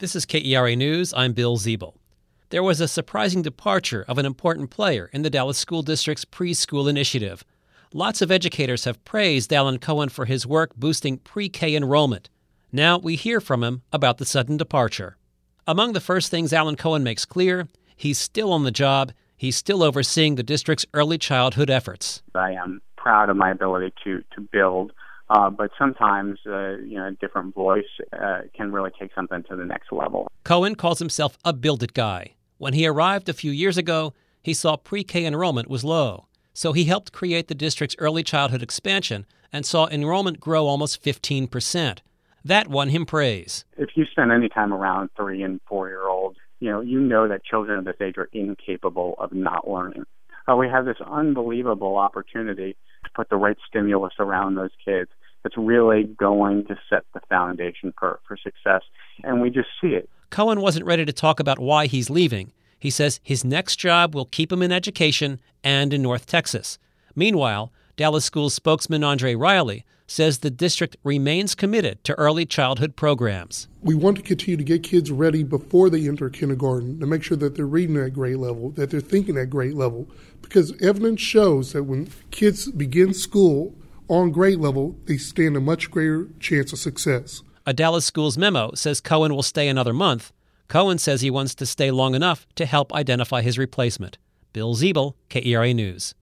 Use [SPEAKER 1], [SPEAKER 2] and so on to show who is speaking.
[SPEAKER 1] This is KERA News. I'm Bill Ziebel. There was a surprising departure of an important player in the Dallas School District's preschool initiative. Lots of educators have praised Alan Cohen for his work boosting pre-K enrollment. Now we hear from him about the sudden departure. Among the first things Alan Cohen makes clear, he's still on the job. He's still overseeing the district's early childhood efforts.
[SPEAKER 2] I am proud of my ability to build, but sometimes a different voice can really take something to the next level.
[SPEAKER 1] Cohen calls himself a build-it guy. When he arrived a few years ago, he saw pre-K enrollment was low, so he helped create the district's early childhood expansion and saw enrollment grow almost 15%. That won him praise.
[SPEAKER 2] If you spend any time around 3- and 4-year-olds, you know that children of this age are incapable of not learning. We have this unbelievable opportunity to put the right stimulus around those kids that's really going to set the foundation for success, and we just see it.
[SPEAKER 1] Cohen wasn't ready to talk about why he's leaving. He says his next job will keep him in education and in North Texas. Meanwhile, Dallas Schools spokesman Andre Riley says the district remains committed to early childhood programs.
[SPEAKER 3] We want to continue to get kids ready before they enter kindergarten to make sure that they're reading at grade level, that they're thinking at grade level, because evidence shows that when kids begin school on grade level, they stand a much greater chance of success.
[SPEAKER 1] A Dallas Schools memo says Cohen will stay another month. Cohen says he wants to stay long enough to help identify his replacement. Bill Ziebel, KERA News.